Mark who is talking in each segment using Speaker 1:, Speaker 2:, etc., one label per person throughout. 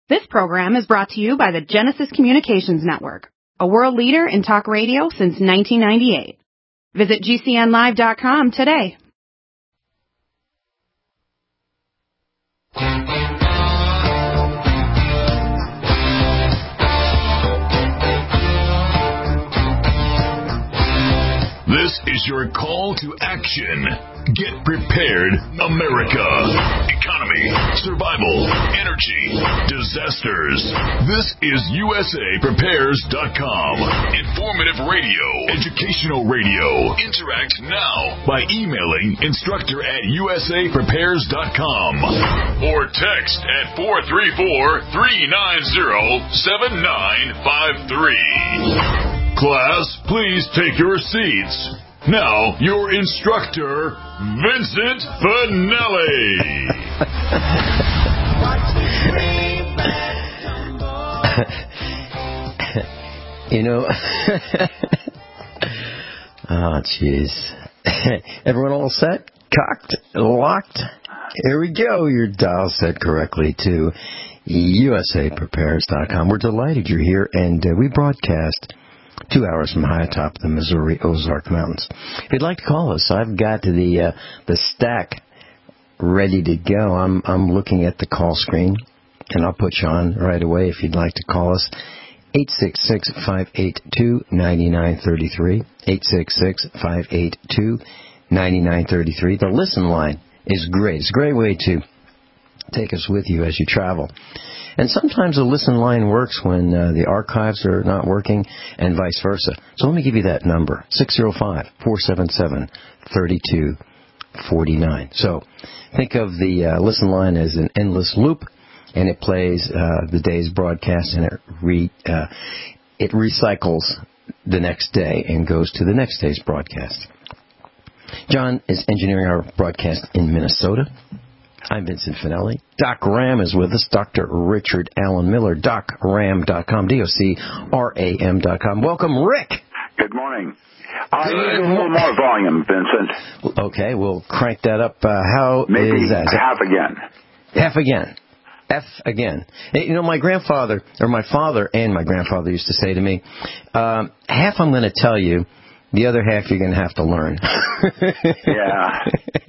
Speaker 1: This program is brought to you by the Genesis Communications Network, a world leader in talk radio since 1998. Visit GCNlive.com today.
Speaker 2: This is your call to action. Get prepared, America. Economy, survival, energy, disasters. This is USAPrepares.com. Informative radio, educational radio. Interact now by emailing instructor@USAPrepares.com or text at 434-390-7953. Class, please take your seats. Now, your instructor, Vincent Finelli.
Speaker 3: You know, oh, jeez. Everyone all set? Cocked? Locked? Here we go. Your dial set correctly to USAPrepares.com. We're delighted you're here, and we broadcast 2 hours from high atop the Missouri Ozark Mountains. If you'd like to call us, I've got the stack ready to go. I'm looking at the call screen, and I'll put you on right away if you'd like to call us. 866-582-9933. 866-582-9933. The listen line is great. It's a great way to take us with you as you travel. And sometimes the listen line works when the archives are not working, and vice versa. So let me give you that number, 605-477-3249. So think of the listen line as an endless loop, and it plays the day's broadcast, and it recycles the next day and goes to the next day's broadcast. John is engineering our broadcast in Minnesota. I'm Vincent Finelli. Doc Ram is with us. Dr. Richard Allen Miller. DocRam.com. DocRam.com. Welcome, Rick.
Speaker 4: Good morning. I need a little more volume, Vincent.
Speaker 3: Okay, we'll crank that up. How
Speaker 4: Maybe
Speaker 3: is that?
Speaker 4: Half again.
Speaker 3: Half again. F again. You know, my father and my grandfather used to say to me, half I'm going to tell you, the other half you're going to have to learn.
Speaker 4: Yeah.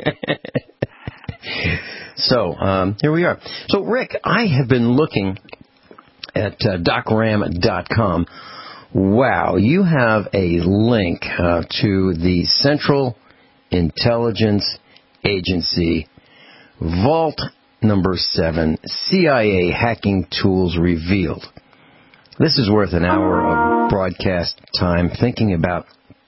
Speaker 3: So, here we are. So, Rick, I have been looking at DocRam.com. Wow, you have a link to the Central Intelligence Agency, Vault Number 7, CIA Hacking Tools Revealed. This is worth an hour of broadcast time thinking about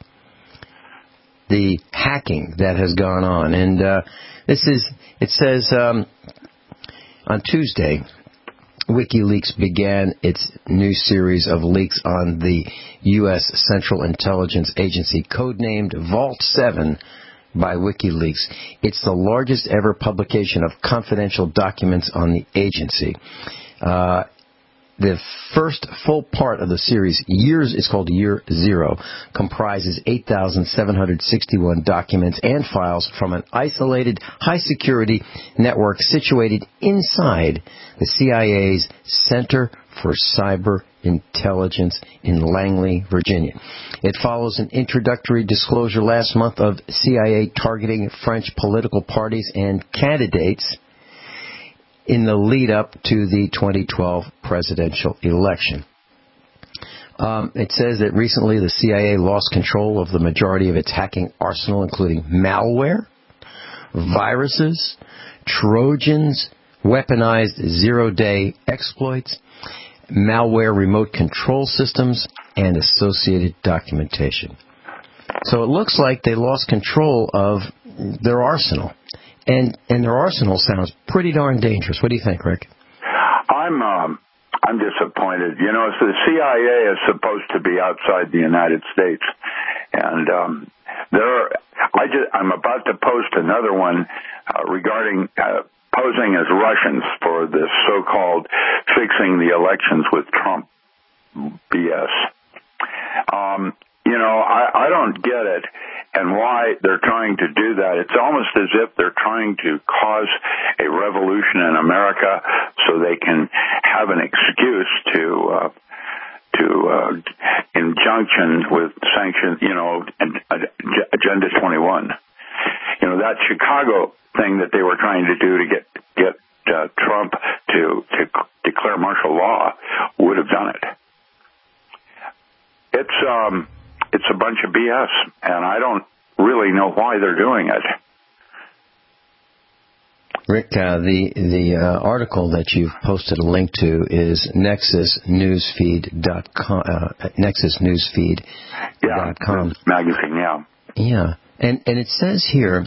Speaker 3: the hacking that has gone on. And it says on Tuesday, WikiLeaks began its new series of leaks on the U.S. Central Intelligence Agency, codenamed Vault 7 by WikiLeaks. It's the largest ever publication of confidential documents on the agency. The first full part of the series, it's called Year Zero, comprises 8,761 documents and files from an isolated, high-security network situated inside the CIA's Center for Cyber Intelligence in Langley, Virginia. It follows an introductory disclosure last month of CIA targeting French political parties and candidates in the lead-up to the 2012 presidential election. It says that recently the CIA lost control of the majority of its hacking arsenal, including malware, viruses, Trojans, weaponized zero-day exploits, malware remote control systems, and associated documentation. So it looks like they lost control of their arsenal. And their arsenal sounds pretty darn dangerous. What do you think, Rick?
Speaker 4: I'm disappointed. You know, the CIA is supposed to be outside the United States, and I'm about to post another one regarding posing as Russians for this so-called fixing the elections with Trump BS. You know, I don't get it and why they're trying to do that. It's almost as if they're trying to cause a revolution in America so they can have an it's a bunch of BS, and I don't really know why they're doing it.
Speaker 3: Rick, the article that you've posted a link to is nexusnewsfeed.com. nexusnewsfeed.com.
Speaker 4: Magazine, yeah.
Speaker 3: Yeah, and it says here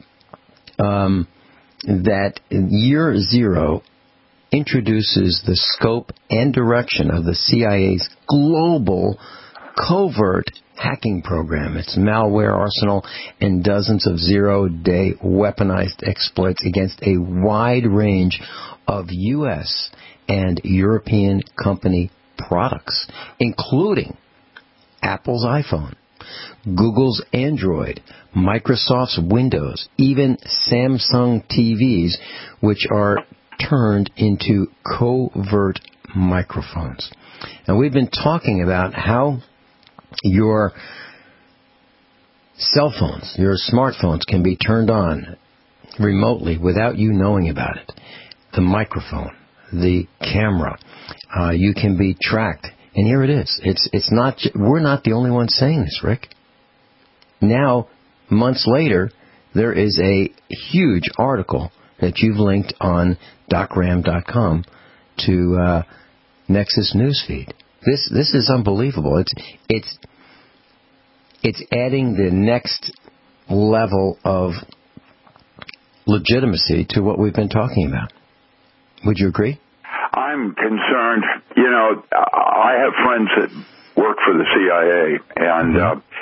Speaker 3: that Year Zero introduces the scope and direction of the CIA's global covert hacking program, its malware arsenal, and dozens of zero-day weaponized exploits against a wide range of U.S. and European company products, including Apple's iPhone, Google's Android, Microsoft's Windows, even Samsung TVs, which are turned into covert microphones. And we've been talking about how your cell phones, your smartphones can be turned on remotely without you knowing about it. The microphone, the camera, you can be tracked. And here it is. It's not. We're not the only ones saying this, Rick. Now, months later, there is a huge article that you've linked on docram.com to Nexus Newsfeed. This is unbelievable. It's adding the next level of legitimacy to what we've been talking about. Would you agree?
Speaker 4: I'm concerned. You know, I have friends that work for the CIA, and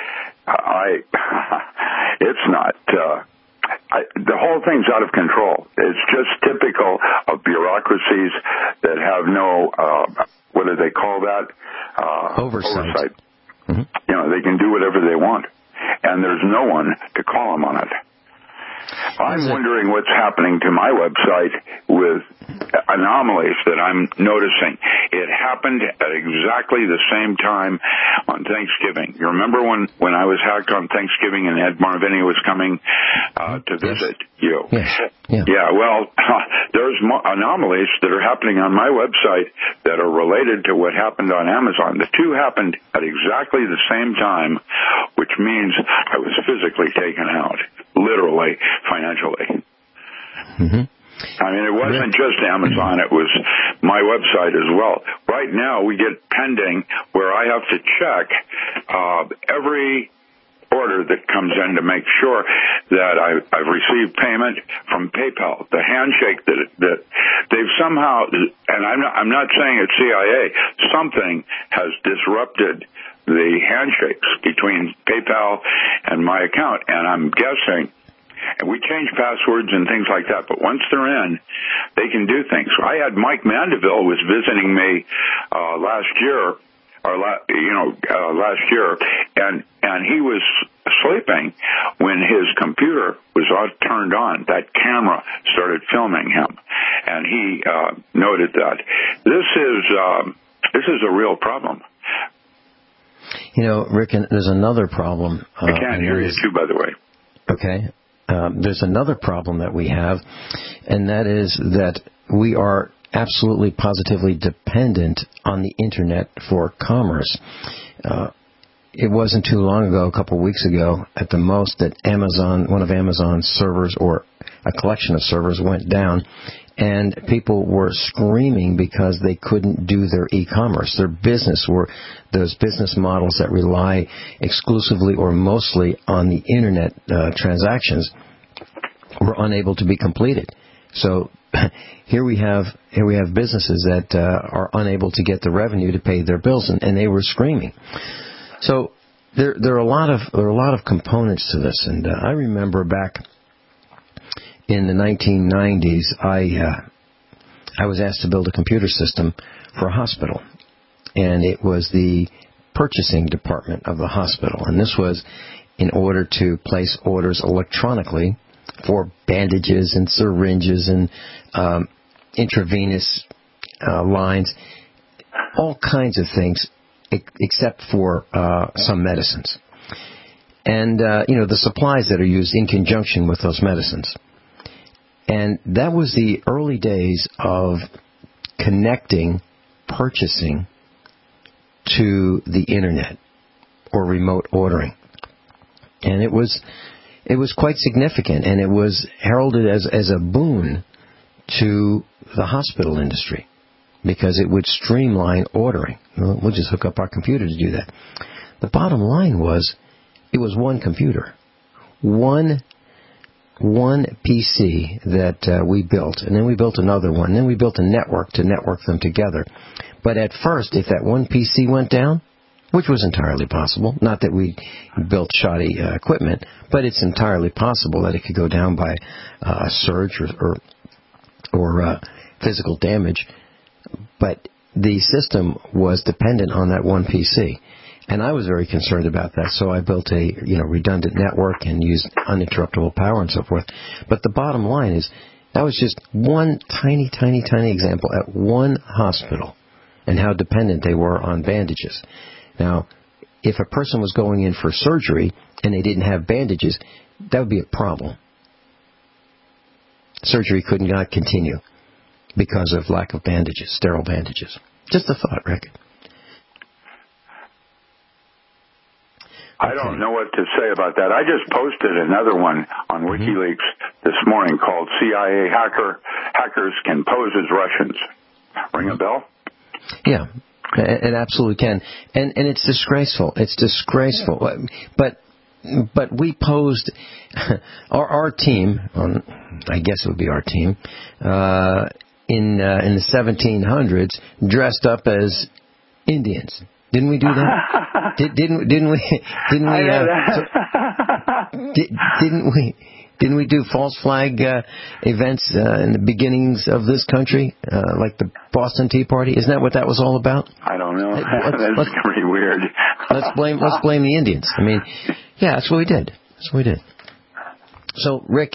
Speaker 4: it's not. The whole thing's out of control. It's just typical of bureaucracies that have no, what do they call that? Oversight. Mm-hmm. You know, they can do whatever they want, and there's no one to call them on it. I'm wondering what's happening to my website with anomalies that I'm noticing. It happened at exactly the same time on Thanksgiving. You remember when I was hacked on Thanksgiving and Ed Marvini was coming to visit you?
Speaker 3: Yes.
Speaker 4: Yeah, well, there's anomalies that are happening on my website that are related to what happened on Amazon. The two happened at exactly the same time, which means I was physically taken out, literally, financially.
Speaker 3: Mm-hmm.
Speaker 4: I mean, it wasn't just Amazon, it was my website as well. Right now, we get pending where I have to check every order that comes in to make sure that I've received payment from PayPal. The handshake that they've somehow, and I'm not saying it's CIA, something has disrupted the handshakes between PayPal and my account, and I'm guessing. And we change passwords and things like that, but once they're in, they can do things. I had Mike Mandeville was visiting me last year, and he was sleeping when his computer was turned on. That camera started filming him, and he noted that. This is a real problem.
Speaker 3: You know, Rick, there's another problem.
Speaker 4: I can't hear you too, by the way.
Speaker 3: Okay. There's another problem that we have, and that is that we are absolutely positively dependent on the Internet for commerce. It wasn't too long ago, a couple of weeks ago, at the most, that one of Amazon's servers or a collection of servers went down, and people were screaming because they couldn't do their e-commerce. Their business were those business models that rely exclusively or mostly on the Internet transactions were unable to be completed. So here we have businesses that are unable to get the revenue to pay their bills, and they were screaming. So there are a lot of components to this, and I remember back in the 1990s, I was asked to build a computer system for a hospital, and it was the purchasing department of the hospital, and this was in order to place orders electronically for bandages and syringes and intravenous lines, all kinds of things, except for some medicines. And, the supplies that are used in conjunction with those medicines. And that was the early days of connecting purchasing to the Internet. or remote ordering. And it was quite significant, and it was heralded as a boon to the hospital industry because it would streamline ordering. We'll just hook up our computer to do that. The bottom line was it was one computer, one PC that we built, and then we built another one, and then we built a network to network them together. But at first, if that one PC went down, which was entirely possible, not that we built shoddy equipment, but it's entirely possible that it could go down by a surge or physical damage. But the system was dependent on that one PC. And I was very concerned about that, so I built a redundant network and used uninterruptible power and so forth. But the bottom line is that was just one tiny example at one hospital and how dependent they were on bandages. Now, if a person was going in for surgery and they didn't have bandages, that would be a problem. Surgery could not continue because of lack of bandages, sterile bandages. Just a thought, Rick.
Speaker 4: I don't know what to say about that. I just posted another one on WikiLeaks this morning called CIA Hackers Can Pose as Russians. Ring a bell?
Speaker 3: Yeah, it absolutely can. And it's disgraceful. It's disgraceful. But we posed our team, I guess it would be our team, in the 1700s dressed up as Indians. Didn't we do that? Didn't we do false flag events in the beginnings of this country, like the Boston Tea Party? Isn't that what that was all about?
Speaker 4: I don't know. That's pretty weird.
Speaker 3: Let's blame the Indians. I mean, yeah, that's what we did. So, Rick,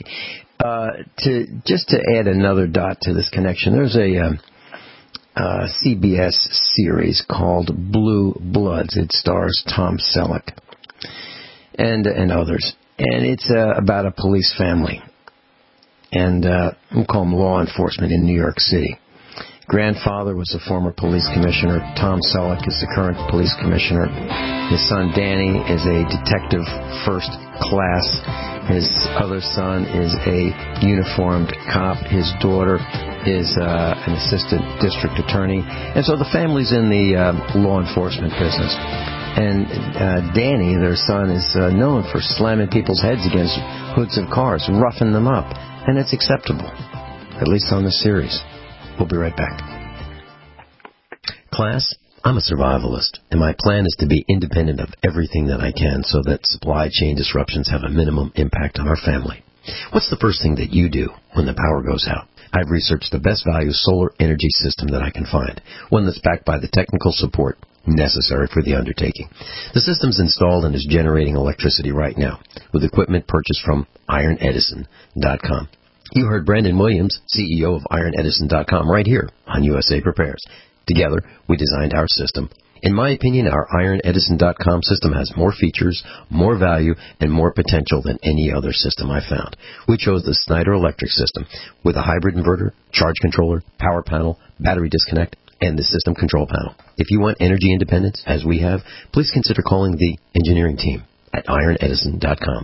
Speaker 3: to add another dot to this connection, there's a CBS series called Blue Bloods. It stars Tom Selleck and others. And it's about a police family. And we'll call them law enforcement in New York City. Grandfather was a former police commissioner. Tom Selleck is the current police commissioner. His son Danny is a detective first class. His other son is a uniformed cop. His daughter is an assistant district attorney. And so the family's in the law enforcement business. And Danny, their son, is known for slamming people's heads against hoods of cars, roughing them up. And it's acceptable, at least on the series. We'll be right back. Class, I'm a survivalist, and my plan is to be independent of everything that I can so that supply chain disruptions have a minimum impact on our family. What's the first thing that you do when the power goes out? I've researched the best value solar energy system that I can find, one that's backed by the technical support necessary for the undertaking. The system's installed and is generating electricity right now with equipment purchased from IronEdison.com. You heard Brandon Williams, CEO of IronEdison.com, right here on USA Prepares. Together, we designed our system. In my opinion, our IronEdison.com system has more features, more value, and more potential than any other system I found. We chose the Snyder Electric system with a hybrid inverter, charge controller, power panel, battery disconnect, and the system control panel. If you want energy independence, as we have, please consider calling the engineering team at IronEdison.com,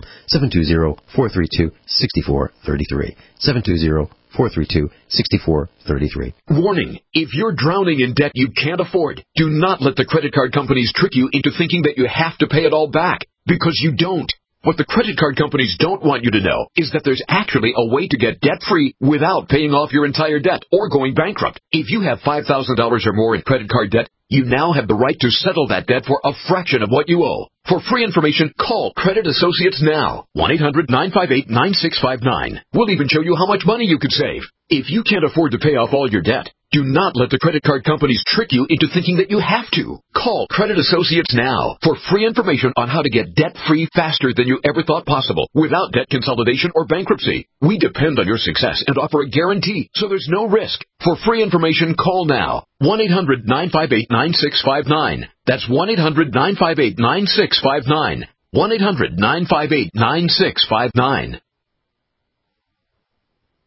Speaker 3: 720-432-6433, 720-432-6433.
Speaker 2: Warning, if you're drowning in debt you can't afford, do not let the credit card companies trick you into thinking that you have to pay it all back, because you don't. What the credit card companies don't want you to know is that there's actually a way to get debt-free without paying off your entire debt or going bankrupt. If you have $5,000 or more in credit card debt, you now have the right to settle that debt for a fraction of what you owe. For free information, call Credit Associates now. 1-800-958-9659. We'll even show you how much money you could save. If you can't afford to pay off all your debt, do not let the credit card companies trick you into thinking that you have to. Call Credit Associates now for free information on how to get debt-free faster than you ever thought possible without debt consolidation or bankruptcy. We depend on your success and offer a guarantee, so there's no risk. For free information, call now. 1-800-958-9659. That's 1-800-958-9659. 1-800-958-9659.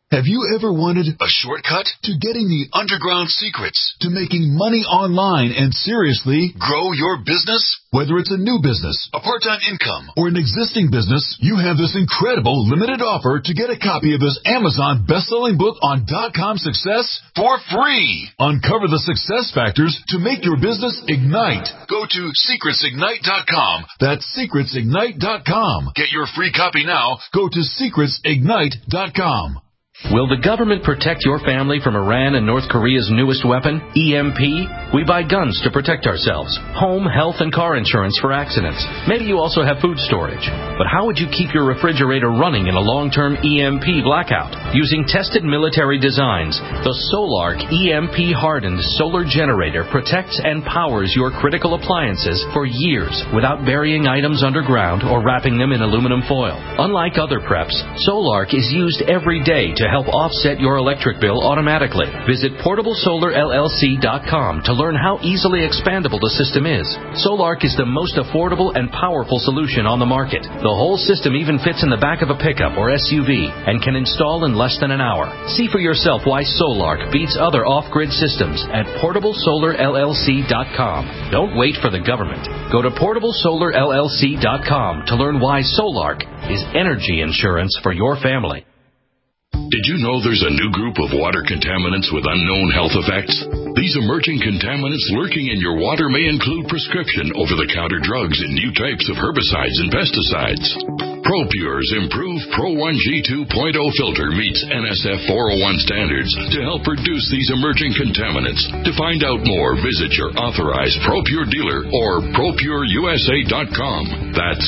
Speaker 5: Have you ever wanted a shortcut to getting the underground secrets to making money online and seriously grow your business? Whether it's a new business, a part-time income, or an existing business, you have this incredible limited offer to get a copy of this Amazon best-selling book on .com success for free. Uncover the success factors to make your business ignite. Go to secretsignite.com. That's secretsignite.com. Get your free copy now. Go to secretsignite.com.
Speaker 6: Will the government protect your family from Iran and North Korea's newest weapon, EMP? We buy guns to protect ourselves, home, health, and car insurance for accidents. Maybe you also have food storage. But how would you keep your refrigerator running in a long-term EMP blackout? Using tested military designs, the Solark EMP-hardened solar generator protects and powers your critical appliances for years without burying items underground or wrapping them in aluminum foil. Unlike other preps, Solark is used every day to help offset your electric bill automatically. Visit PortableSolarLLC.com to learn how easily expandable the system is. Solark is the most affordable and powerful solution on the market. The whole system even fits in the back of a pickup or SUV and can install in less than an hour. See for yourself why Solark beats other off-grid systems at PortableSolarLLC.com. Don't wait for the government. Go to PortableSolarLLC.com to learn why Solark is energy insurance for your family.
Speaker 2: Did you know there's a new group of water contaminants with unknown health effects? These emerging contaminants lurking in your water may include prescription over-the-counter drugs and new types of herbicides and pesticides. ProPure's improved Pro 1G 2.0 filter meets NSF 401 standards to help reduce these emerging contaminants. To find out more, visit your authorized ProPure dealer or ProPureUSA.com. That's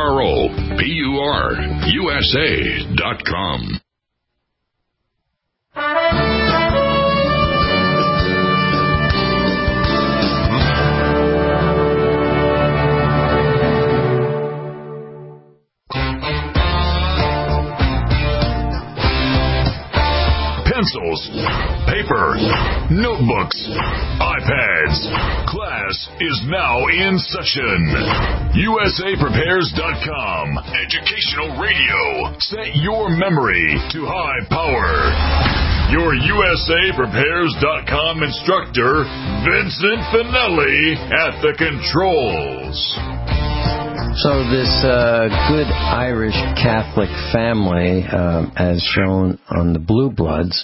Speaker 2: ProPureUSA.com.
Speaker 5: Pencils, paper, notebooks, iPads. Class is now in session. USAPrepares.com. Educational radio. Set your memory to high power. Your USAPrepares.com instructor, Vincent Finelli, at the controls.
Speaker 3: So this good Irish Catholic family, as shown on the Blue Bloods,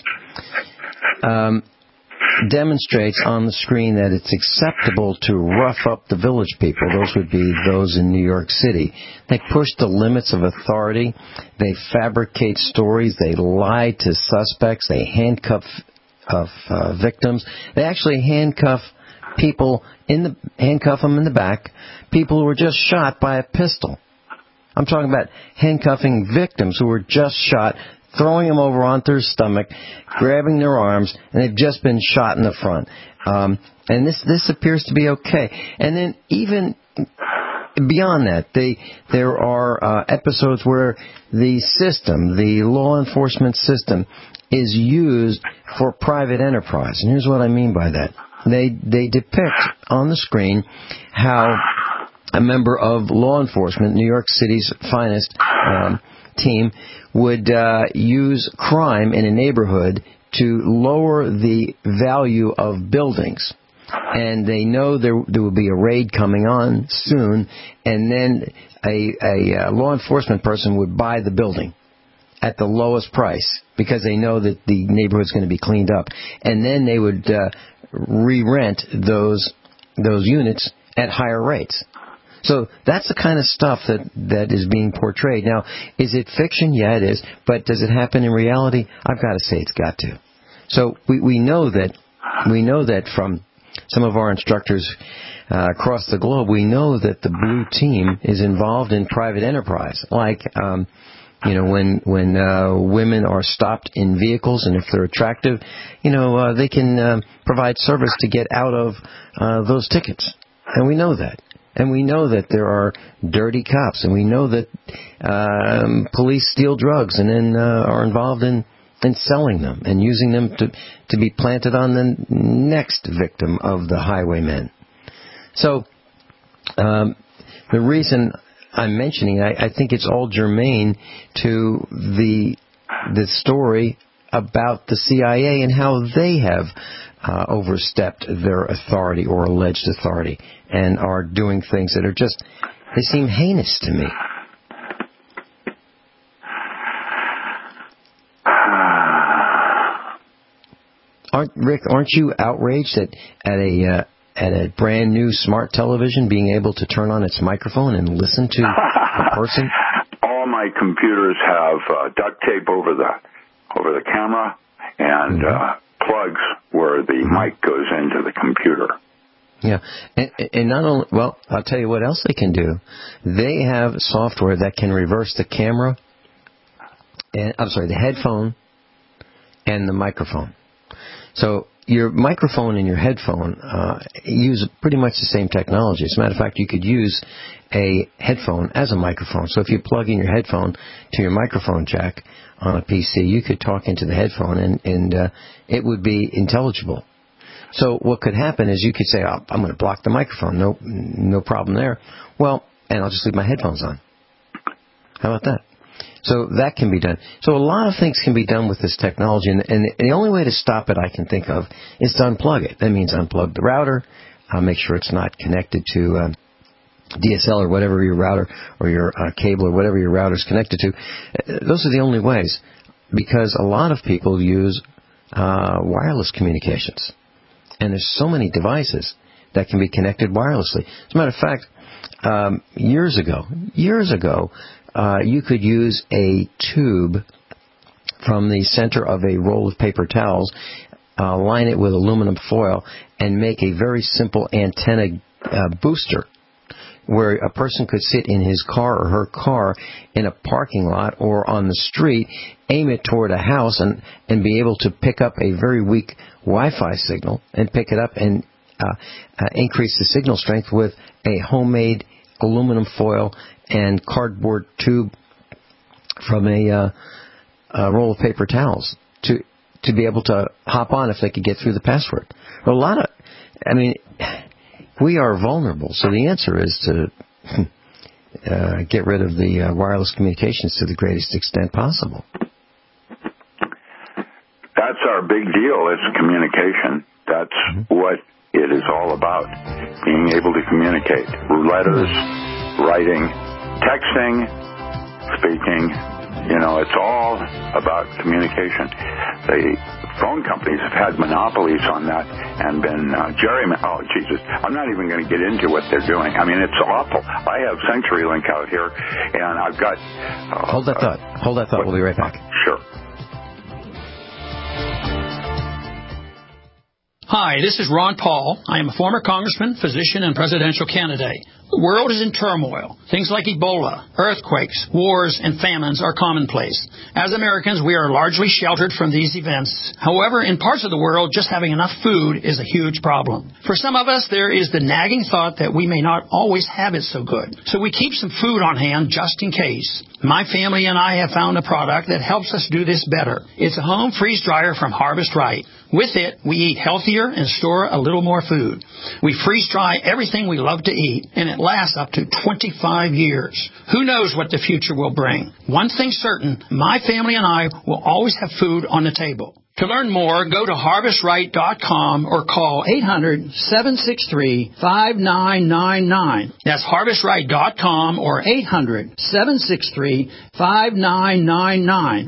Speaker 3: demonstrates on the screen that it's acceptable to rough up the village people. Those would be those in New York City. They push the limits of authority. They fabricate stories. They lie to suspects. They handcuff victims. They actually handcuff them in the back, people who were just shot by a pistol. I'm talking about handcuffing victims who were just shot, throwing them over onto their stomach, grabbing their arms, and they've just been shot in the front. And this appears to be okay. And then even beyond that, there are episodes where the system, the law enforcement system, is used for private enterprise. And here's what I mean by that. They depict on the screen how a member of law enforcement, New York City's finest team, would use crime in a neighborhood to lower the value of buildings. And they know there will be a raid coming on soon, and then a law enforcement person would buy the building at the lowest price because they know that the neighborhood's going to be cleaned up. And then they would re-rent those units at higher rates. So that's the kind of stuff that is being portrayed. Now, is it fiction? Yeah, it is. But does it happen in reality? I've got to say it's got to. So we know that from some of our instructors across the globe, we know that the Blue Team is involved in private enterprise, like when women are stopped in vehicles, and if they're attractive, they can provide service to get out of those tickets. And we know that. And we know that there are dirty cops, and we know that police steal drugs and then are involved in selling them and using them to be planted on the next victim of the highwaymen. So the reason I'm mentioning, I think it's all germane to the story about the CIA and how they have overstepped their authority or alleged authority and are doing things that are just, they seem heinous to me. Aren't you outraged at a brand new smart television being able to turn on its microphone and listen to a person?
Speaker 4: All my computers have duct tape over the camera and plugs where the mic goes into the computer.
Speaker 3: Yeah, and not only, well, I'll tell you what else they can do. They have software that can reverse the camera, the headphone and the microphone. So your microphone and your headphone use pretty much the same technology. As a matter of fact, you could use a headphone as a microphone. So if you plug in your headphone to your microphone jack on a PC, you could talk into the headphone and it would be intelligible. So what could happen is you could say, oh, I'm going to block the microphone. No problem there. Well, and I'll just leave my headphones on. How about that? So that can be done. So a lot of things can be done with this technology, and the only way to stop it I can think of is to unplug it. That means unplug the router, make sure it's not connected to DSL or whatever your router or your cable or whatever your router is connected to. Those are the only ways, because a lot of people use wireless communications, and there's so many devices that can be connected wirelessly. As a matter of fact, years ago, you could use a tube from the center of a roll of paper towels, line it with aluminum foil, and make a very simple antenna booster where a person could sit in his car or her car in a parking lot or on the street, aim it toward a house, and be able to pick up a very weak Wi-Fi signal and pick it up and increase the signal strength with a homemade aluminum foil and cardboard tube from a roll of paper towels to be able to hop on if they could get through the password. We are vulnerable, so the answer is to get rid of the wireless communications to the greatest extent possible.
Speaker 4: That's our big deal. It's communication. That's what it is all about, being able to communicate. Letters, writing, texting, speaking, it's all about communication. The phone companies have had monopolies on that and been I'm not even going to get into what they're doing. It's awful. I have CenturyLink out here, and I've got...
Speaker 3: Hold that thought. We'll be right back.
Speaker 4: Sure.
Speaker 7: Hi, this is Ron Paul. I am a former congressman, physician, and presidential candidate. The world is in turmoil. Things like Ebola, earthquakes, wars, and famines are commonplace. As Americans, we are largely sheltered from these events. However, in parts of the world, just having enough food is a huge problem. For some of us, there is the nagging thought that we may not always have it so good. So we keep some food on hand just in case. My family and I have found a product that helps us do this better. It's a home freeze dryer from Harvest Right. With it, we eat healthier and store a little more food. We freeze dry everything we love to eat, and it lasts up to 25 years. Who knows what the future will bring? One thing's certain, my family and I will always have food on the table. To learn more, go to HarvestRight.com or call 800-763-5999. That's HarvestRight.com or 800-763-5999.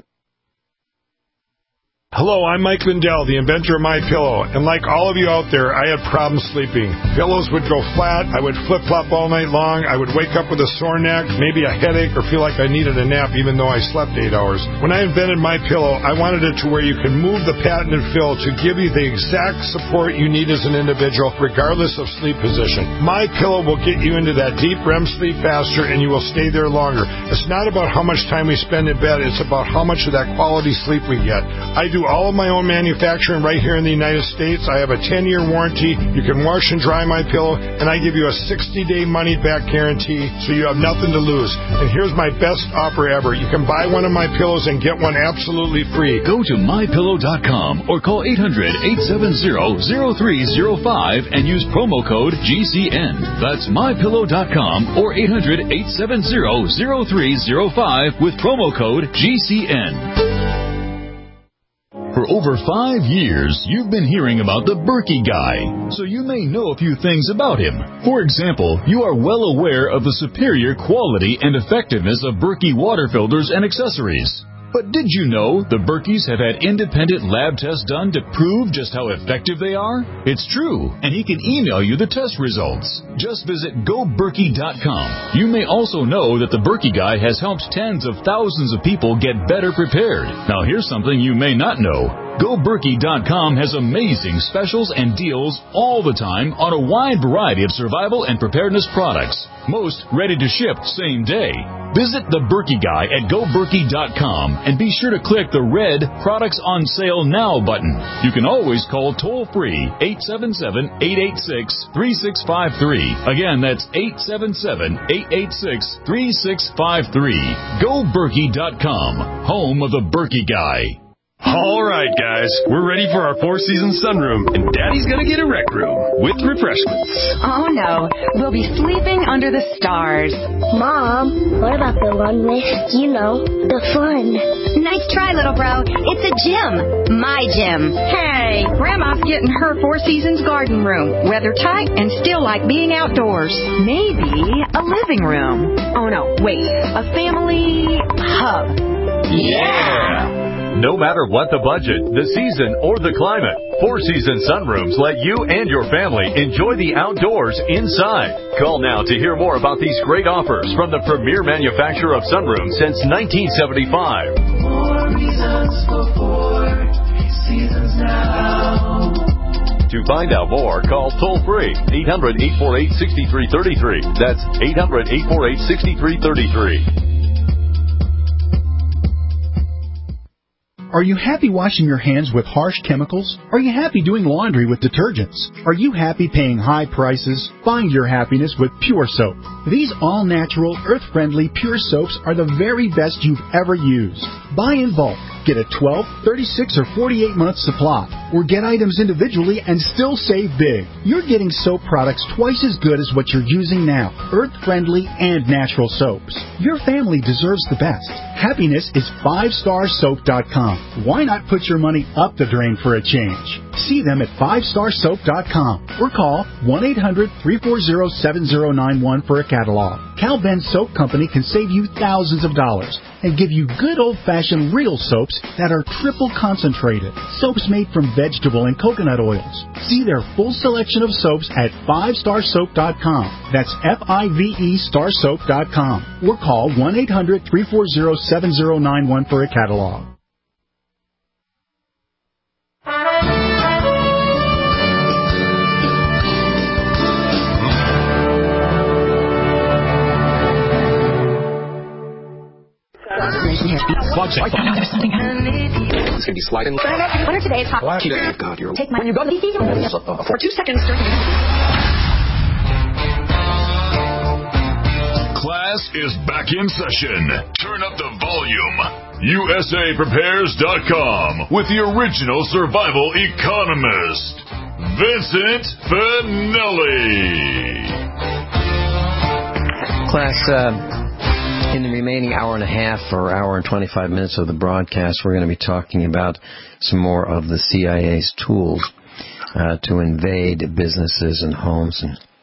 Speaker 8: Hello, I'm Mike Lindell, the inventor of MyPillow, and like all of you out there, I had problems sleeping. Pillows would go flat, I would flip-flop all night long, I would wake up with a sore neck, maybe a headache, or feel like I needed a nap even though I slept 8 hours. When I invented MyPillow, I wanted it to where you can move the patented fill to give you the exact support you need as an individual, regardless of sleep position. MyPillow will get you into that deep REM sleep faster, and you will stay there longer. It's not about how much time we spend in bed, it's about how much of that quality sleep we get. I do all of my own manufacturing right here in the United States. I have a 10-year warranty. You can wash and dry my pillow, and I give you a 60-day money-back guarantee, so you have nothing to lose. And here's my best offer ever. You can buy one of my pillows and get one absolutely free.
Speaker 5: Go to MyPillow.com or call 800-870-0305 and use promo code GCN. That's MyPillow.com or 800-870-0305 with promo code GCN. For over 5 years, you've been hearing about the Berkey Guy, so you may know a few things about him. For example, you are well aware of the superior quality and effectiveness of Berkey water filters and accessories. But did you know the Berkeys have had independent lab tests done to prove just how effective they are? It's true, and he can email you the test results. Just visit GoBerkey.com. You may also know that the Berkey Guy has helped tens of thousands of people get better prepared. Now here's something you may not know. GoBerkey.com has amazing specials and deals all the time on a wide variety of survival and preparedness products. Most ready to ship same day. Visit the Berkey Guy at GoBerkey.com and be sure to click the red Products on Sale Now button. You can always call toll-free 877-886-3653. Again, that's 877-886-3653. GoBerkey.com, home of the Berkey Guy.
Speaker 9: All right, guys, we're ready for our four-season sunroom, and Daddy's gonna get a rec room with refreshments.
Speaker 1: Oh, no. We'll be sleeping under the stars.
Speaker 10: Mom, what about the one with, the fun?
Speaker 11: Nice try, little bro. It's a gym. My gym.
Speaker 1: Hey, Grandma's getting her Four Seasons garden room. Weather tight and still like being outdoors. Maybe a living room. Oh, no, wait. A family hub.
Speaker 9: Yeah!
Speaker 12: No matter what the budget, the season, or the climate, Four Seasons Sunrooms let you and your family enjoy the outdoors inside. Call now to hear more about these great offers from the premier manufacturer of sunrooms since 1975.
Speaker 13: More reasons for Four Seasons now.
Speaker 12: To find out more, call toll-free 800-848-6333. That's 800-848-6333.
Speaker 14: Are you happy washing your hands with harsh chemicals? Are you happy doing laundry with detergents? Are you happy paying high prices? Find your happiness with Pure Soap. These all-natural, earth-friendly Pure Soaps are the very best you've ever used. Buy in bulk. Get a 12, 36, or 48-month supply. Or get items individually and still save big. You're getting soap products twice as good as what you're using now. Earth-friendly and natural soaps. Your family deserves the best. Happiness is 5starsoap.com. Why not put your money up the drain for a change? See them at 5starsoap.com or call 1-800-340-7091 for a catalog. Cal Ben Soap Company can save you thousands of dollars and give you good old-fashioned real soaps that are triple concentrated. Soaps made from vegetable and coconut oils. See their full selection of soaps at 5starsoap.com. That's F-I-V-E starsoap.com. Or call 1-800-340-7091 for a catalog.
Speaker 13: It's going to be sliding. What are today's hot? God, you're... Take my... When you go to the... For 2 seconds.
Speaker 5: Class is back in session. Turn up the volume. USAPrepares.com with the original survival economist, Vincent Finelli.
Speaker 3: Class, in the remaining hour and a half or hour and 25 minutes of the broadcast, we're going to be talking about some more of the CIA's tools to invade businesses and homes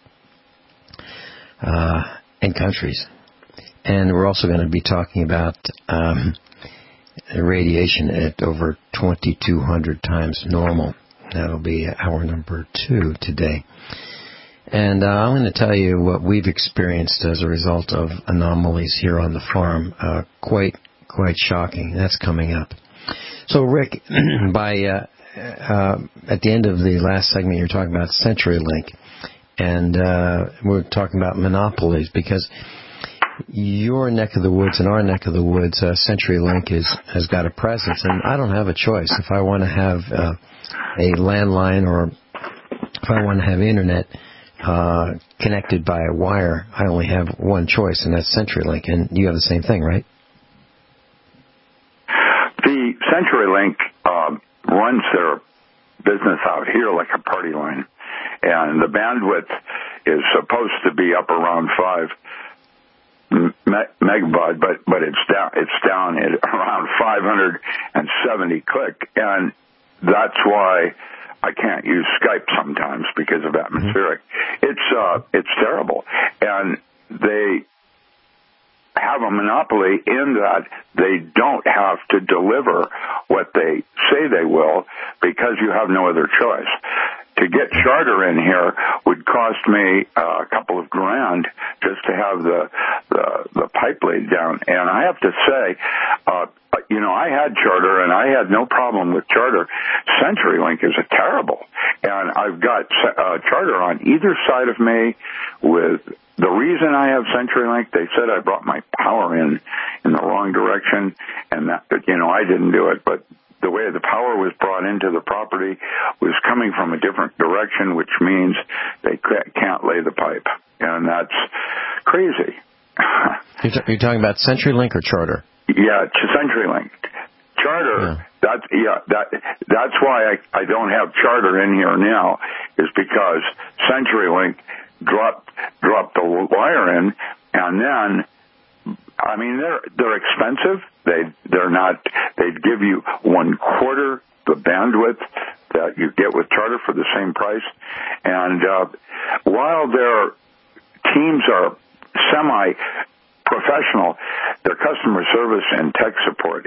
Speaker 3: and countries. And we're also going to be talking about radiation at over 2,200 times normal. That'll be hour number 2 today. And I'm going to tell you what we've experienced as a result of anomalies here on the farm. Quite shocking. That's coming up. So, Rick, at the end of the last segment, you were talking about CenturyLink, and we're talking about monopolies because your neck of the woods and our neck of the woods, CenturyLink has got a presence, and I don't have a choice. If I want to have a landline or if I want to have internet connected by a wire, I only have one choice, and that's CenturyLink. And you have the same thing, right?
Speaker 4: The CenturyLink runs their business out here like a party line, and the bandwidth is supposed to be up around 5 megabaud, but it's down at around 570 click, and that's why I can't use Skype sometimes because of atmospheric. It's terrible. And they have a monopoly in that they don't have to deliver what they say they will because you have no other choice. To get Charter in here would cost me a couple of grand just to have the pipe laid down. And I have to say, I had Charter and I had no problem with Charter. CenturyLink is terrible. And I've got Charter on either side of me with the reason I have CenturyLink, they said I brought my power in the wrong direction, and that, I didn't do it, but the way the power was brought into the property was coming from a different direction, which means they can't lay the pipe, and that's crazy.
Speaker 3: You're talking about CenturyLink or Charter?
Speaker 4: Yeah, CenturyLink. Charter, that's why I don't have Charter in here now, is because CenturyLink dropped the wire in, and then, they're expensive. They'd give you 1/4 the bandwidth that you get with Charter for the same price. And while their teams are semi-professional, their customer service and tech support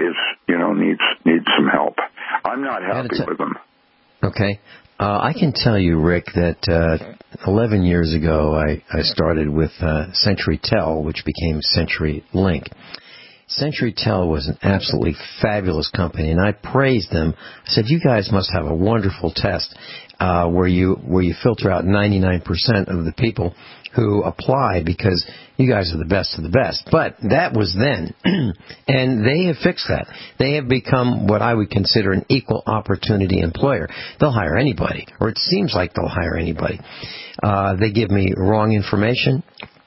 Speaker 4: needs some help. I'm not happy with them.
Speaker 3: Okay. I can tell you, Rick, that 11 years ago I started with CenturyTel, which became CenturyLink. CenturyTel was an absolutely fabulous company, and I praised them. I said, you guys must have a wonderful test where you filter out 99% of the people who apply because you guys are the best of the best. But that was then, and they have fixed that. They have become what I would consider an equal opportunity employer. They'll hire anybody, or it seems like they'll hire anybody. They give me wrong information.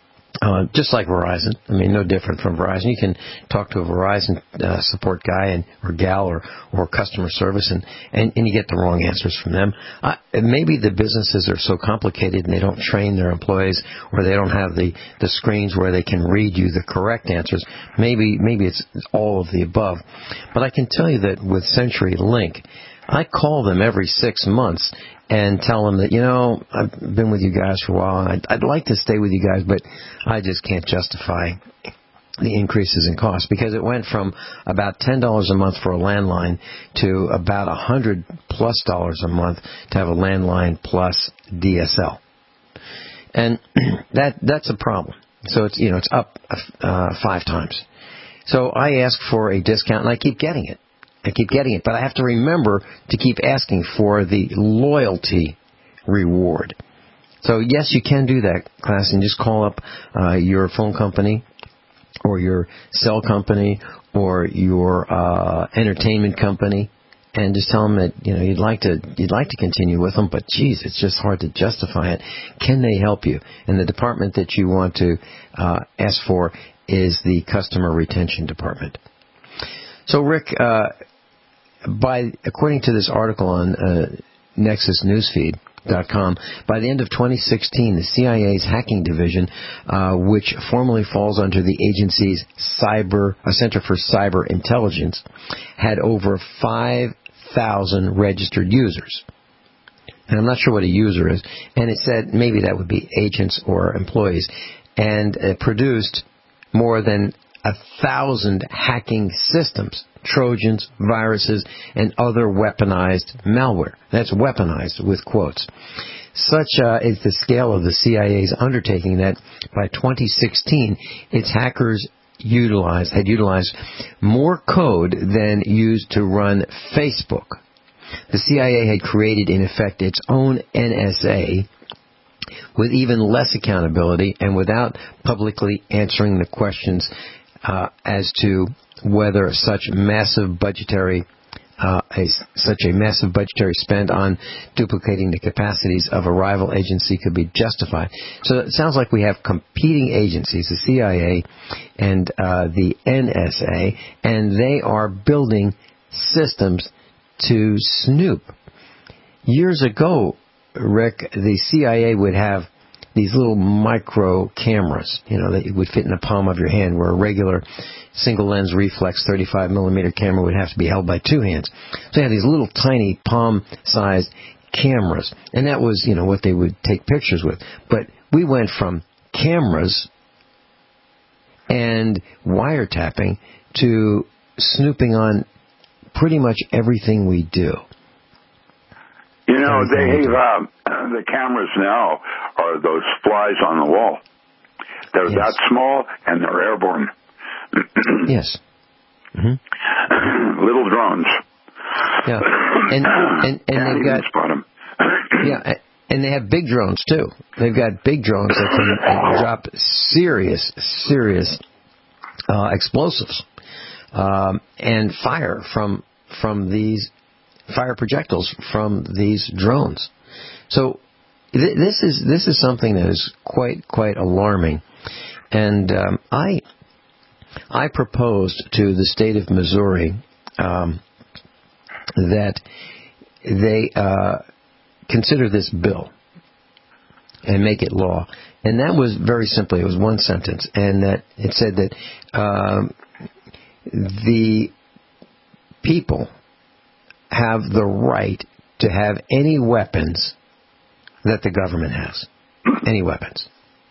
Speaker 3: Just like Verizon. No different from Verizon. You can talk to a Verizon support guy or gal or customer service and you get the wrong answers from them. Maybe the businesses are so complicated and they don't train their employees, or they don't have the screens where they can read you the correct answers. Maybe it's all of the above. But I can tell you that with CenturyLink, I call them every 6 months and tell them that, I've been with you guys for a while, and I'd like to stay with you guys, but I just can't justify the increases in cost, because it went from about $10 a month for a landline to about $100+ a month to have a landline plus DSL. And that's a problem. So it's up 5 times. So I ask for a discount, and I keep getting it. But I have to remember to keep asking for the loyalty reward. So, yes, you can do that, class, and just call up your phone company or your cell company or your entertainment company and just tell them that, you'd like to continue with them, but, geez, it's just hard to justify it. Can they help you? And the department that you want to ask for is the Customer Retention Department. So, Rick, according to this article on NexusNewsFeed.com, by the end of 2016, the CIA's hacking division, which formally falls under the agency's Center for Cyber Intelligence, had over 5,000 registered users. And I'm not sure what a user is. And it said maybe that would be agents or employees. And it produced more than 1,000 hacking systems, Trojans, viruses, and other weaponized malware. That's weaponized with quotes. Such is the scale of the CIA's undertaking that by 2016, its hackers had utilized more code than used to run Facebook. The CIA had created, in effect, its own NSA with even less accountability and without publicly answering the questions as to whether such a massive budgetary spend on duplicating the capacities of a rival agency could be justified. So it sounds like we have competing agencies, the CIA and the NSA, and they are building systems to snoop. Years ago, Rick, the CIA would have these little micro cameras, that would fit in the palm of your hand, where a regular single lens reflex 35 millimeter camera would have to be held by two hands. So they had these little tiny palm-sized cameras, and that was, what they would take pictures with. But we went from cameras and wiretapping to snooping on pretty much everything we do.
Speaker 4: The cameras now are those flies on the wall. They're that small, and they're airborne.
Speaker 3: Yes. Mm-hmm.
Speaker 4: Little drones.
Speaker 3: Yeah. And they've got...
Speaker 4: spot them.
Speaker 3: Yeah, and they have big drones, too. They've got big drones that can drop serious explosives and fire from these fire projectiles from these drones. So this is something that is quite alarming, and I proposed to the state of Missouri that they consider this bill and make it law. And that was very simply, it was one sentence, and that it said that the people have the right to have any weapons that the government has. Any weapons.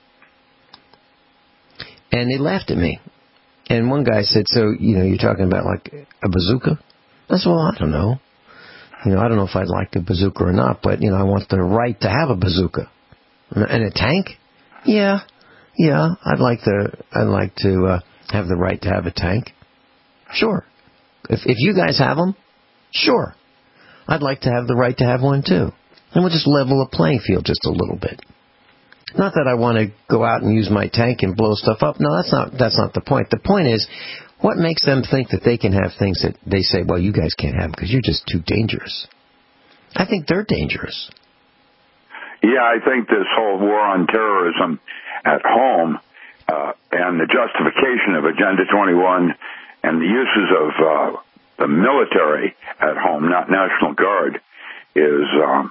Speaker 3: And they laughed at me. And one guy said, so, you're talking about like a bazooka? I said, well, I don't know. I don't know if I'd like a bazooka or not, but, I want the right to have a bazooka. And a tank? Yeah, I'd like to have the right to have a tank. Sure. If you guys have them, sure. I'd like to have the right to have one too. And we'll just level the playing field just a little bit. Not that I want to go out and use my tank and blow stuff up. No, that's not the point. The point is, what makes them think that they can have things that they say, well, you guys can't have because you're just too dangerous? I think they're dangerous.
Speaker 4: Yeah, I think this whole war on terrorism at home and the justification of Agenda 21 and the uses of the military at home, not National Guard, is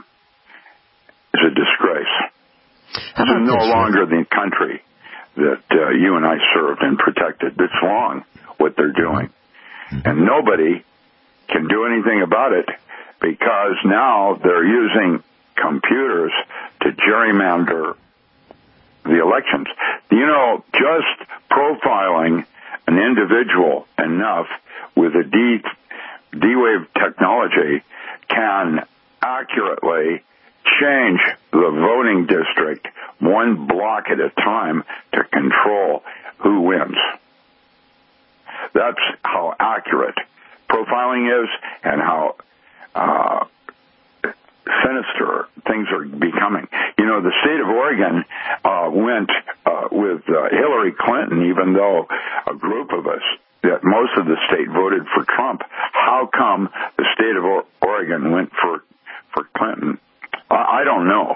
Speaker 4: a disgrace. It's no longer the country that you and I served and protected. It's wrong what they're doing. And nobody can do anything about it because now they're using computers to gerrymander the elections. Just profiling an individual enough with a D-Wave technology can accurately change the voting district one block at a time to control who wins. That's how accurate profiling is and how sinister things are becoming. The state of Oregon went with Hillary Clinton, even though a group of us, that most of the state voted for Trump. How come the state of Oregon went for Clinton? I don't know.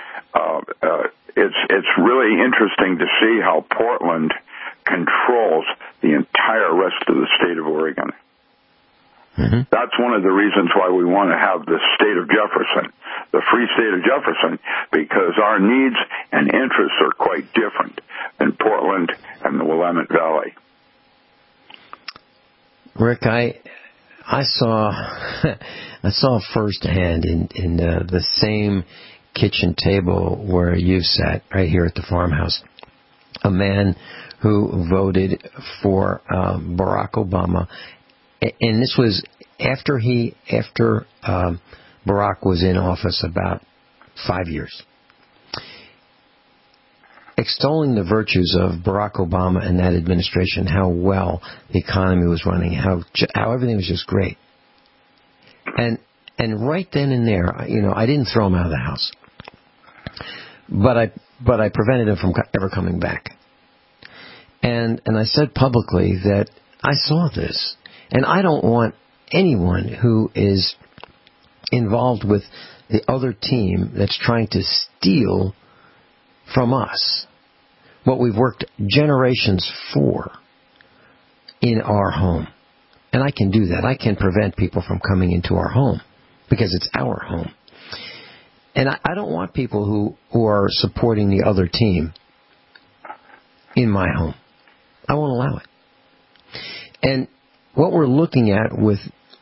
Speaker 4: It's really interesting to see how Portland controls the entire rest of the state of Oregon. Mm-hmm. That's one of the reasons why we want to have the state of Jefferson, the free state of Jefferson, because our needs and interests are quite different than Portland and the Willamette Valley.
Speaker 3: Rick, I saw firsthand in the same kitchen table where you sat right here at the farmhouse, a man who voted for Barack Obama, and this was after Barack was in office about 5 years, extolling the virtues of Barack Obama and that administration, how well the economy was running, how everything was just great. And right then and there, I didn't throw him out of the house, but I prevented him from ever coming back. And I said publicly that I saw this, and I don't want anyone who is involved with the other team that's trying to steal from us what we've worked generations for in our home. And I can do that. I can prevent people from coming into our home because it's our home. And I don't want people who are supporting the other team in my home. I won't allow it. And what we're looking at with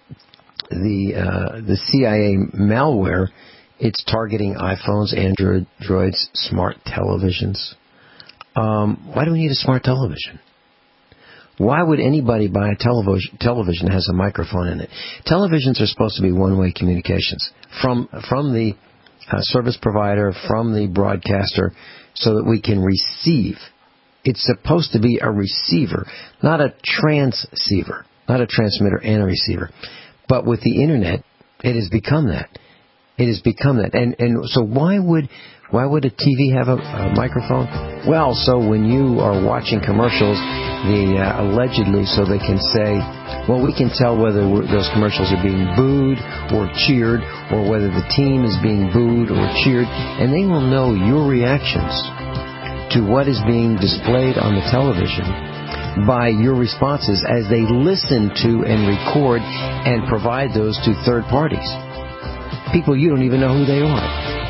Speaker 3: the CIA malware, it's targeting iPhones, Androids, smart televisions. Why do we need a smart television? Why would anybody buy a television that has a microphone in it? Televisions are supposed to be one-way communications from the service provider, from the broadcaster, so that we can receive. It's supposed to be a receiver, not a transceiver, not a transmitter and a receiver. But with the Internet, it has become that. It has become that. And so why would a TV have a microphone? Well, so when you are watching commercials, allegedly, so they can say, well, we can tell whether those commercials are being booed or cheered, or whether the team is being booed or cheered, and they will know your reactions to what is being displayed on the television by your responses as they listen to and record and provide those to third parties. People you don't even know who they are.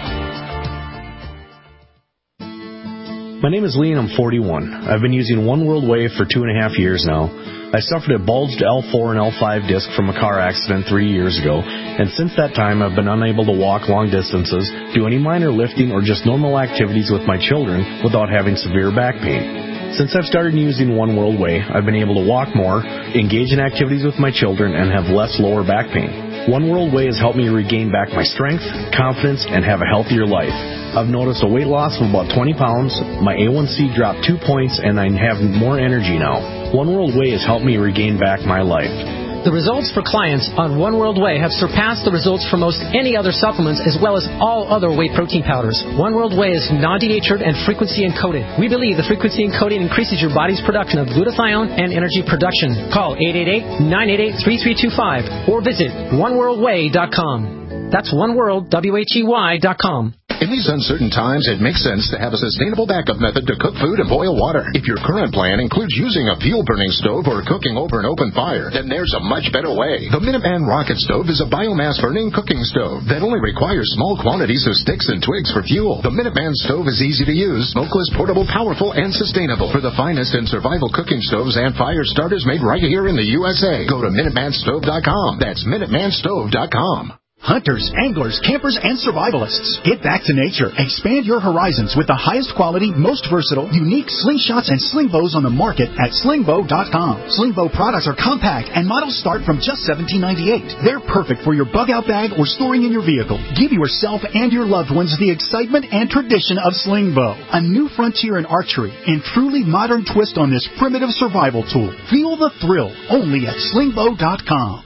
Speaker 15: My name is Lee and I'm 41. I've been using One World Wave for 2.5 years now. I suffered a bulged L4 and L5 disc from a car accident 3 years ago, and since that time I've been unable to walk long distances, do any minor lifting, or just normal activities with my children without having severe back pain. Since I've started using One World Way, I've been able to walk more, engage in activities with my children, and have less lower back pain. One World Way has helped me regain back my strength, confidence, and have a healthier life. I've noticed a weight loss of about 20 pounds, my A1C dropped 2 points, and I have more energy now. One World Way has helped me regain back my life.
Speaker 16: The results for clients on One World Way have surpassed the results for most any other supplements, as well as all other whey protein powders. One World Way is non-denatured and frequency encoded. We believe the frequency encoding increases your body's production of glutathione and energy production. Call 888-988-3325 or visit oneworldway.com. That's oneworldwhey.com.
Speaker 17: In these uncertain times, it makes sense to have a sustainable backup method to cook food and boil water. If your current plan includes using a fuel-burning stove or cooking over an open fire, then there's a much better way. The Minuteman Rocket Stove is a biomass-burning cooking stove that only requires small quantities of sticks and twigs for fuel. The Minuteman Stove is easy to use, smokeless, portable, powerful, and sustainable. For the finest in survival cooking stoves and fire starters made right here in the USA, go to MinutemanStove.com. That's MinutemanStove.com.
Speaker 14: Hunters, anglers, campers, and survivalists. Get back to nature. Expand your horizons with the highest quality, most versatile, unique slingshots and sling bows on the market at slingbow.com. Sling bow products are compact and models start from just $17.98. They're perfect for your bug-out bag or storing in your vehicle. Give yourself and your loved ones the excitement and tradition of sling bow, a new frontier in archery and truly modern twist on this primitive survival tool. Feel the thrill only at slingbow.com.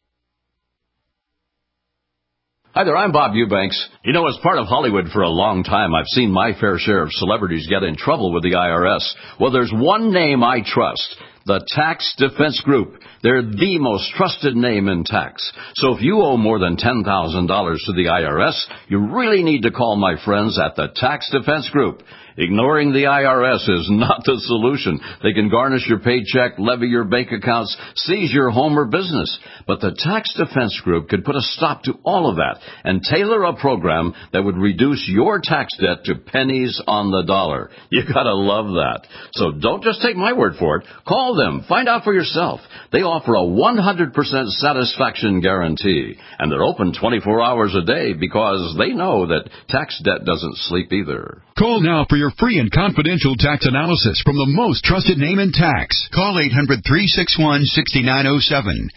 Speaker 18: Hi there, I'm Bob Eubanks. You know, as part of Hollywood for a long time, I've seen my fair share of celebrities get in trouble with the IRS. Well, there's one name I trust, the Tax Defense Group. They're the most trusted name in tax. So if you owe more than $10,000 to the IRS, you really need to call my friends at the Tax Defense Group. Ignoring the IRS is not the solution. They can garnish your paycheck, levy your bank accounts, seize your home or business. But the Tax Defense Group could put a stop to all of that and tailor a program that would reduce your tax debt to pennies on the dollar. You gotta love that. So don't just take my word for it. Call them. Find out for yourself. They offer a 100% satisfaction guarantee. And they're open 24 hours a day because they know that tax debt doesn't sleep either.
Speaker 19: Call now for your free and confidential tax analysis from the most trusted name in tax. Call 800-361-6907.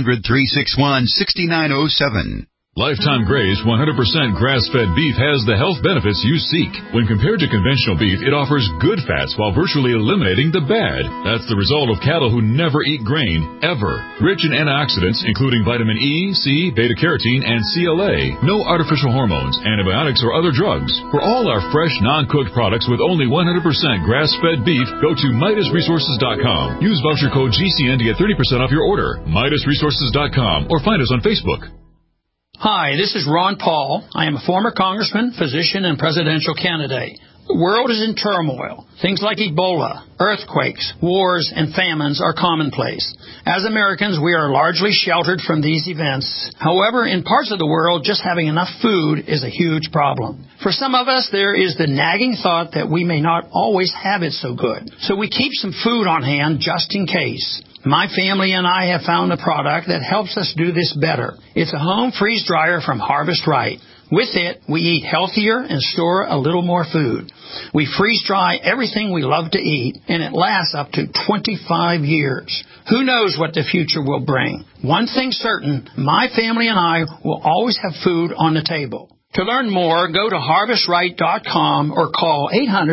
Speaker 19: 800-361-6907.
Speaker 5: Lifetime Graze 100% grass-fed beef has the health benefits you seek. When compared to conventional beef, it offers good fats while virtually eliminating the bad. That's the result of cattle who never eat grain, ever. Rich in antioxidants, including vitamin E, C, beta-carotene, and CLA. No artificial hormones, antibiotics, or other drugs. For all our fresh, non-cooked products with only 100% grass-fed beef, go to MidasResources.com. Use voucher code GCN to get 30% off your order. MidasResources.com or find us on Facebook.
Speaker 7: Hi, this is Ron Paul. I am a former congressman, physician, and presidential candidate. The world is in turmoil. Things like Ebola, earthquakes, wars, and famines are commonplace. As Americans, we are largely sheltered from these events. However, in parts of the world, just having enough food is a huge problem. For some of us, there is the nagging thought that we may not always have it so good. So we keep some food on hand just in case. My family and I have found a product that helps us do this better. It's a home freeze dryer from Harvest Right. With it, we eat healthier and store a little more food. We freeze dry everything we love to eat, and it lasts up to 25 years. Who knows what the future will bring? One thing's certain, my family and I will always have food on the table. To learn more, go to HarvestRight.com or call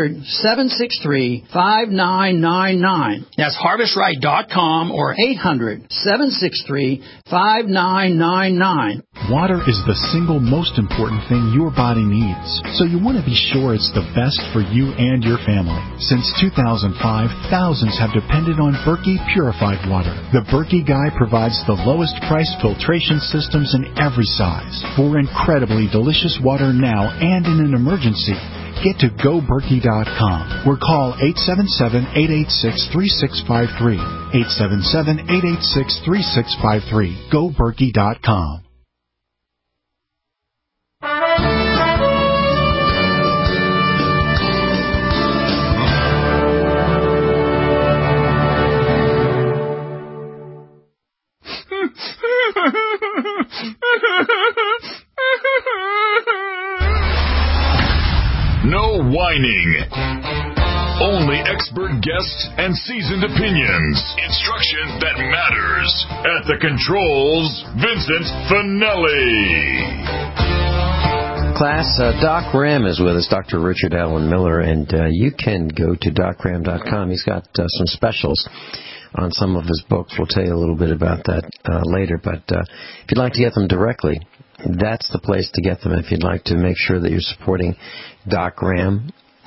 Speaker 7: 800-763-5999. That's HarvestRight.com or 800-763-5999.
Speaker 14: Water is the single most important thing your body needs, so you want to be sure it's the best for you and your family. Since 2005, thousands have depended on Berkey Purified Water. The Berkey Guy provides the lowest price filtration systems in every size for incredibly delicious water now and in an emergency. Get to GoBerkey.com or call 877-886-3653. 877-886-3653. GoBerkey.com.
Speaker 5: No whining. Only expert guests and seasoned opinions. Instruction that matters. At the controls, Vincent Finelli.
Speaker 3: Class, Doc Ram is with us, Dr. Richard Allen Miller, and you can go to docram.com. He's got some specials on some of his books. We'll tell you a little bit about that later, but if you'd like to get them directly, that's the place to get them. If you'd like to make sure that you're supporting Doc Ram,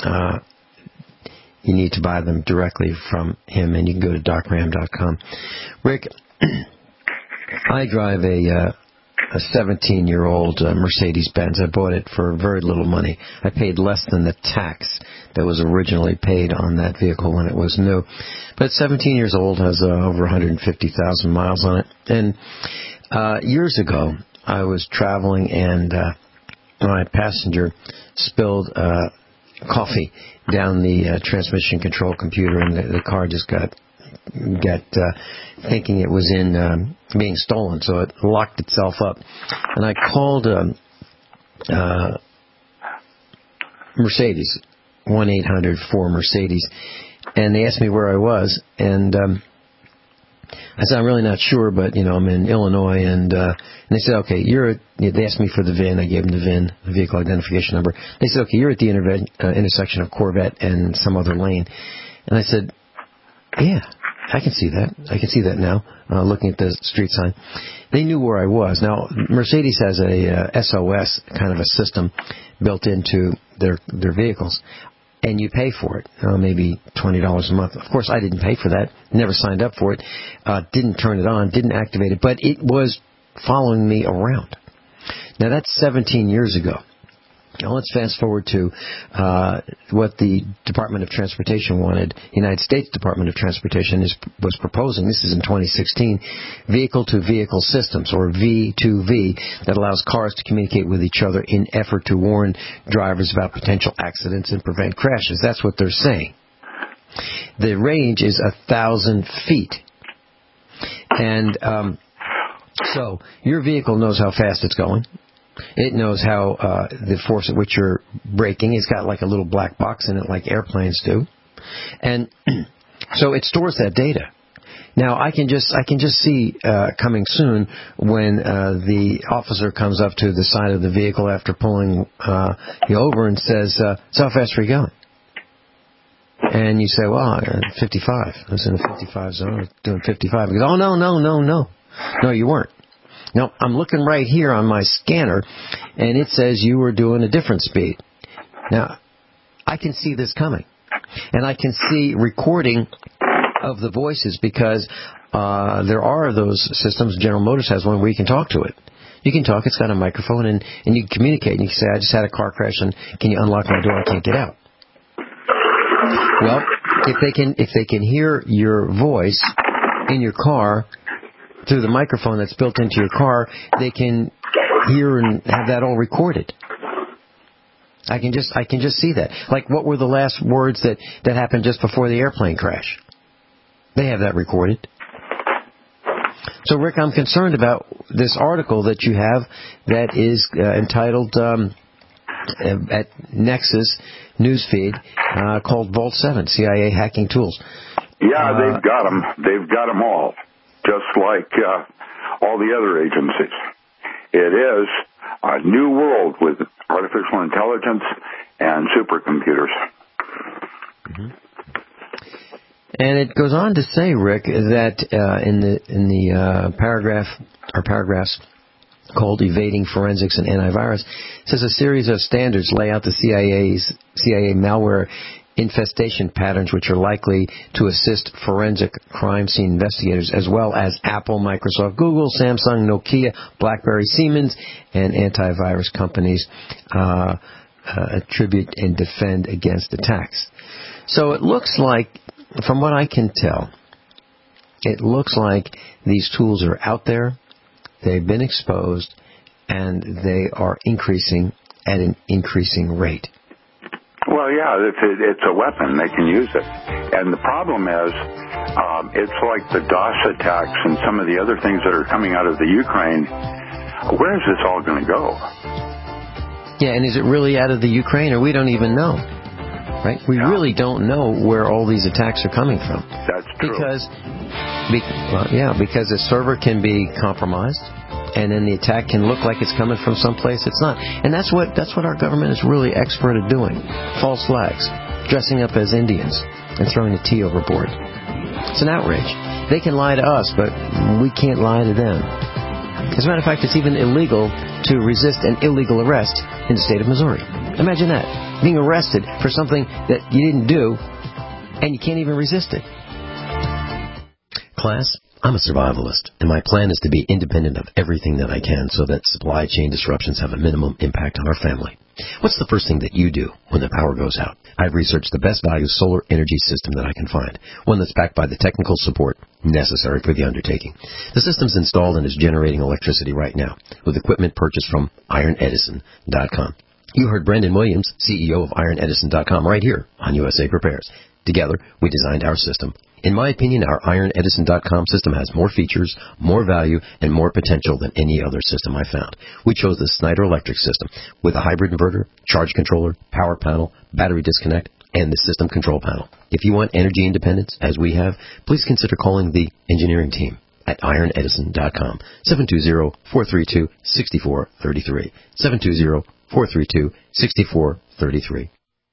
Speaker 3: you need to buy them directly from him, and you can go to docram.com. Rick, I drive a 17-year-old Mercedes-Benz. I bought it for very little money. I paid less than the tax that was originally paid on that vehicle when it was new. But 17 years old, has over 150,000 miles on it. And years ago, I was traveling, and my passenger spilled coffee down the transmission control computer, and the car just got thinking it was in being stolen, so it locked itself up. And I called Mercedes, 1-800-4Mercedes, and they asked me where I was, and I said, I'm really not sure, but, I'm in Illinois, and they said, okay, they asked me for the VIN. I gave them the VIN, the vehicle identification number. They said, okay, you're at the intersection of Corvette and some other lane. And I said, yeah, I can see that. I can see that now, looking at the street sign. They knew where I was. Now, Mercedes has a SOS kind of a system built into their vehicles, and you pay for it, maybe $20 a month. Of course, I didn't pay for that, never signed up for it, didn't turn it on, didn't activate it, but it was following me around. Now, that's 17 years ago. Now, let's fast forward to what the Department of Transportation wanted. The United States Department of Transportation was proposing, this is in 2016, vehicle-to-vehicle systems, or V2V, that allows cars to communicate with each other in effort to warn drivers about potential accidents and prevent crashes. That's what they're saying. The range is 1,000 feet. And so your vehicle knows how fast it's going. It knows how the force at which you're braking. It's got like a little black box in it like airplanes do. And so it stores that data. Now, I can just see coming soon when the officer comes up to the side of the vehicle after pulling you over and says, so how fast are you going? And you say, well, 55. I was in a 55 zone. I was doing 55. He goes, oh, no. No, you weren't. No, I'm looking right here on my scanner, and it says you were doing a different speed. Now, I can see this coming, and I can see recording of the voices because there are those systems. General Motors has one where you can talk to it. You can talk. It's got a microphone, and you can communicate. And you can say, I just had a car crash, and can you unlock my door? I can't get out. Well, if they can hear your voice in your car through the microphone that's built into your car, they can hear and have that all recorded. I can just see that. Like, what were the last words that happened just before the airplane crash? They have that recorded. So, Rick, I'm concerned about this article that you have that is entitled at Nexus Newsfeed called Vault 7, CIA Hacking Tools.
Speaker 4: Yeah, they've got them. They've got them all, just like all the other agencies. It is a new world with artificial intelligence and supercomputers.
Speaker 3: Mm-hmm. And it goes on to say, Rick, that in the paragraphs called Evading Forensics and Antivirus, it says a series of standards lay out the CIA malware infestation patterns which are likely to assist forensic crime scene investigators, as well as Apple, Microsoft, Google, Samsung, Nokia, BlackBerry, Siemens, and antivirus companies attribute and defend against attacks. So it looks like, from what I can tell, it looks like these tools are out there, they've been exposed, and they are increasing at an increasing rate.
Speaker 4: Well, yeah, it's a weapon. They can use it. And the problem is, it's like the DOS attacks and some of the other things that are coming out of the Ukraine. Where is this all going to go?
Speaker 3: Yeah, and is it really out of the Ukraine, or we don't even know? Right? We really don't know where all these attacks are coming from.
Speaker 4: That's true.
Speaker 3: Because the server can be compromised, and then the attack can look like it's coming from someplace it's not. And that's what our government is really expert at doing. False flags, dressing up as Indians, and throwing the tea overboard. It's an outrage. They can lie to us, but we can't lie to them. As a matter of fact, it's even illegal to resist an illegal arrest in the state of Missouri. Imagine that. Being arrested for something that you didn't do, and you can't even resist it. Class, I'm a survivalist, and my plan is to be independent of everything that I can so that supply chain disruptions have a minimum impact on our family. What's the first thing that you do when the power goes out? I've researched the best value solar energy system that I can find, one that's backed by the technical support necessary for the undertaking. The system's installed and is generating electricity right now, with equipment purchased from IronEdison.com. You heard Brendan Williams, CEO of IronEdison.com, right here on USA Prepares. Together, we designed our system. In my opinion, our IronEdison.com system has more features, more value, and more potential than any other system I found. We chose the Snyder Electric system with a hybrid inverter, charge controller, power panel, battery disconnect, and the system control panel. If you want energy independence, as we have, please consider calling the engineering team at IronEdison.com, 720-432-6433, 720-432-6433.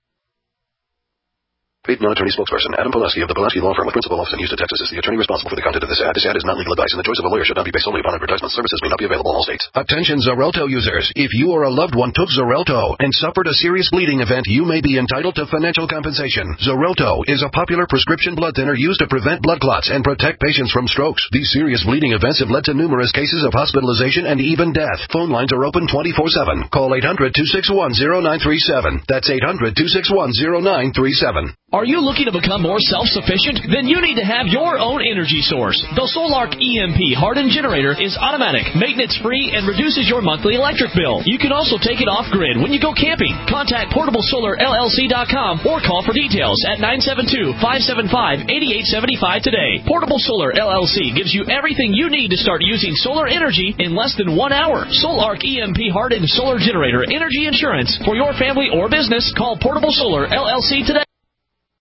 Speaker 20: Paid non-attorney spokesperson Adam Pulaski of the Pulaski Law Firm with principal office in Houston, Texas, is the attorney responsible for the content of this ad. This ad is not legal advice, and the choice of a lawyer should not be based solely upon advertisement. Services may not be available in all states.
Speaker 21: Attention Xarelto users. If you or a loved one took Xarelto and suffered a serious bleeding event, you may be entitled to financial compensation. Xarelto is a popular prescription blood thinner used to prevent blood clots and protect patients from strokes. These serious bleeding events have led to numerous cases of hospitalization and even death. Phone lines are open 24/7. Call 800-261-0937. That's 800-261-0937.
Speaker 22: Are you looking to become more self-sufficient? Then you need to have your own energy source. The Solark EMP hardened generator is automatic, maintenance-free, and reduces your monthly electric bill. You can also take it off-grid when you go camping. Contact PortableSolarLLC.com or call for details at 972-575-8875 today. Portable Solar LLC gives you everything you need to start using solar energy in less than 1 hour. Solark EMP hardened solar generator energy insurance for your family or business. Call Portable Solar LLC today.